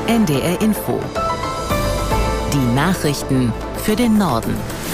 NDR Info. Die Nachrichten für den Norden.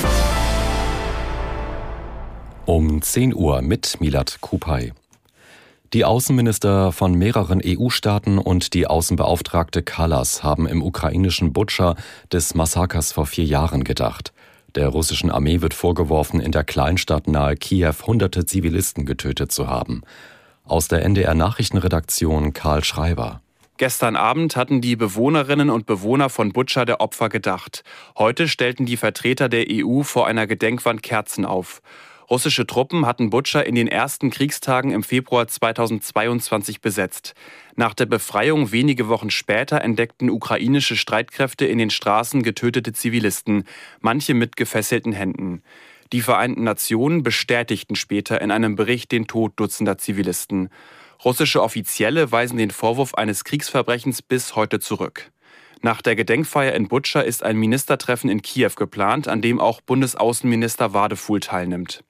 Um 10 Uhr mit Milad Kupay. Die Außenminister von mehreren EU-Staaten und die Außenbeauftragte Kallas haben im ukrainischen Butscha des Massakers vor 4 Jahren gedacht. Der russischen Armee wird vorgeworfen, in der Kleinstadt nahe Kiew hunderte Zivilisten getötet zu haben. Aus der NDR-Nachrichtenredaktion Karl Schreiber. Gestern Abend hatten die Bewohnerinnen und Bewohner von Butscha der Opfer gedacht. Heute stellten die Vertreter der EU vor einer Gedenkwand Kerzen auf. Russische Truppen hatten Butscha in den ersten Kriegstagen im Februar 2022 besetzt. Nach der Befreiung wenige Wochen später entdeckten ukrainische Streitkräfte in den Straßen getötete Zivilisten, manche mit gefesselten Händen. Die Vereinten Nationen bestätigten später in einem Bericht den Tod dutzender Zivilisten. Russische Offizielle weisen den Vorwurf eines Kriegsverbrechens bis heute zurück. Nach der Gedenkfeier in Butscha ist ein Ministertreffen in Kiew geplant, an dem auch Bundesaußenminister Wadefuhl teilnimmt.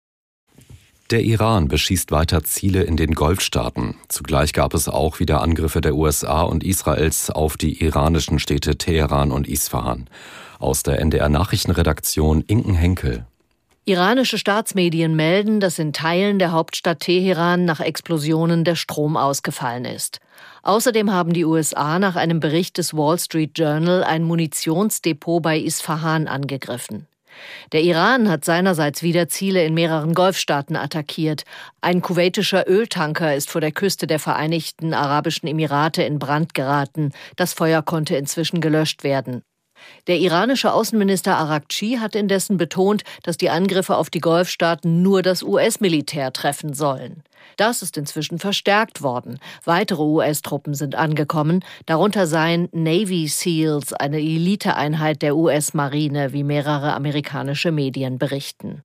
Der Iran beschießt weiter Ziele in den Golfstaaten. Zugleich gab es auch wieder Angriffe der USA und Israels auf die iranischen Städte Teheran und Isfahan. Aus der NDR-Nachrichtenredaktion Inken Henkel. Iranische Staatsmedien melden, dass in Teilen der Hauptstadt Teheran nach Explosionen der Strom ausgefallen ist. Außerdem haben die USA nach einem Bericht des Wall Street Journal ein Munitionsdepot bei Isfahan angegriffen. Der Iran hat seinerseits wieder Ziele in mehreren Golfstaaten attackiert. Ein kuwaitischer Öltanker ist vor der Küste der Vereinigten Arabischen Emirate in Brand geraten. Das Feuer konnte inzwischen gelöscht werden. Der iranische Außenminister Araghchi hat indessen betont, dass die Angriffe auf die Golfstaaten nur das US-Militär treffen sollen. Das ist inzwischen verstärkt worden. Weitere US-Truppen sind angekommen, darunter seien Navy SEALs, eine Eliteeinheit der US-Marine, wie mehrere amerikanische Medien berichten.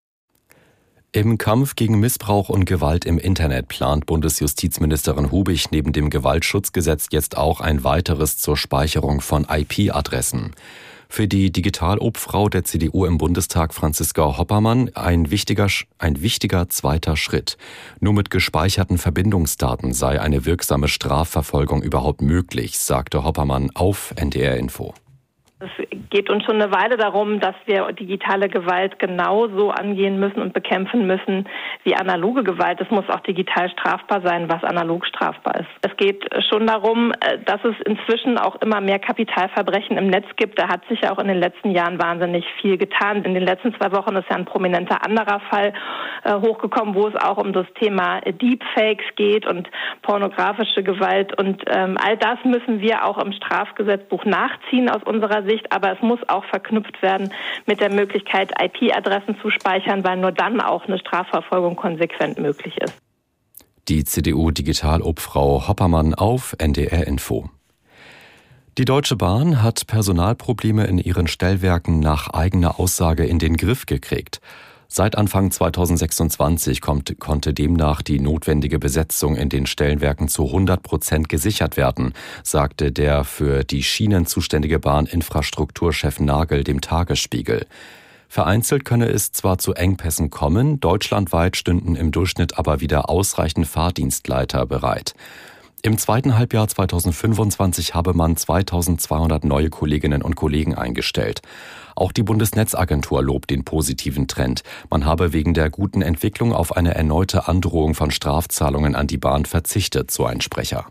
Im Kampf gegen Missbrauch und Gewalt im Internet plant Bundesjustizministerin Hubig neben dem Gewaltschutzgesetz jetzt auch ein weiteres zur Speicherung von IP-Adressen. Für die Digitalobfrau der CDU im Bundestag Franziska Hoppermann ein wichtiger zweiter Schritt. Nur mit gespeicherten Verbindungsdaten sei eine wirksame Strafverfolgung überhaupt möglich, sagte Hoppermann auf NDR Info. Es geht uns schon eine Weile darum, dass wir digitale Gewalt genauso angehen müssen und bekämpfen müssen wie analoge Gewalt. Es muss auch digital strafbar sein, was analog strafbar ist. Es geht schon darum, dass es inzwischen auch immer mehr Kapitalverbrechen im Netz gibt. Da hat sich ja auch in den letzten Jahren wahnsinnig viel getan. In den letzten 2 Wochen ist ja ein prominenter anderer Fall hochgekommen, wo es auch um das Thema Deepfakes geht und pornografische Gewalt. Und all das müssen wir auch im Strafgesetzbuch nachziehen aus unserer Sicht. Aber es muss auch verknüpft werden mit der Möglichkeit, IP-Adressen zu speichern, weil nur dann auch eine Strafverfolgung konsequent möglich ist. Die CDU-Digitalobfrau Hoppermann auf NDR Info. Die Deutsche Bahn hat Personalprobleme in ihren Stellwerken nach eigener Aussage in den Griff gekriegt. Seit Anfang 2026 konnte demnach die notwendige Besetzung in den Stellwerken zu 100% gesichert werden, sagte der für die Schienen zuständige Bahninfrastrukturchef Nagel dem Tagesspiegel. Vereinzelt könne es zwar zu Engpässen kommen, deutschlandweit stünden im Durchschnitt aber wieder ausreichend Fahrdienstleiter bereit. Im zweiten Halbjahr 2025 habe man 2200 neue Kolleginnen und Kollegen eingestellt. Auch die Bundesnetzagentur lobt den positiven Trend. Man habe wegen der guten Entwicklung auf eine erneute Androhung von Strafzahlungen an die Bahn verzichtet, so ein Sprecher.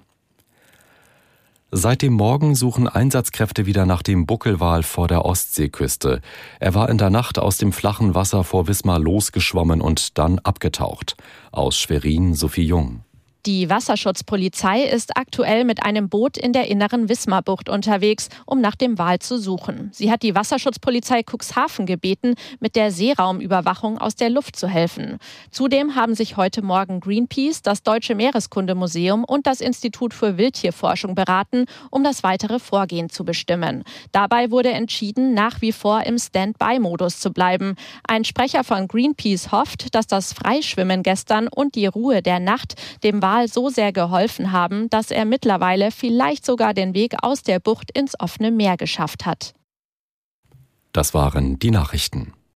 Seit dem Morgen suchen Einsatzkräfte wieder nach dem Buckelwal vor der Ostseeküste. Er war in der Nacht aus dem flachen Wasser vor Wismar losgeschwommen und dann abgetaucht. Aus Schwerin, Sophie Jung. Die Wasserschutzpolizei ist aktuell mit einem Boot in der inneren Wismarbucht unterwegs, um nach dem Wal zu suchen. Sie hat die Wasserschutzpolizei Cuxhaven gebeten, mit der Seeraumüberwachung aus der Luft zu helfen. Zudem haben sich heute Morgen Greenpeace, das Deutsche Meereskundemuseum und das Institut für Wildtierforschung beraten, um das weitere Vorgehen zu bestimmen. Dabei wurde entschieden, nach wie vor im Standby-Modus zu bleiben. Ein Sprecher von Greenpeace hofft, dass das Freischwimmen gestern und die Ruhe der Nacht dem Wal so sehr geholfen haben, dass er mittlerweile vielleicht sogar den Weg aus der Bucht ins offene Meer geschafft hat. Das waren die Nachrichten.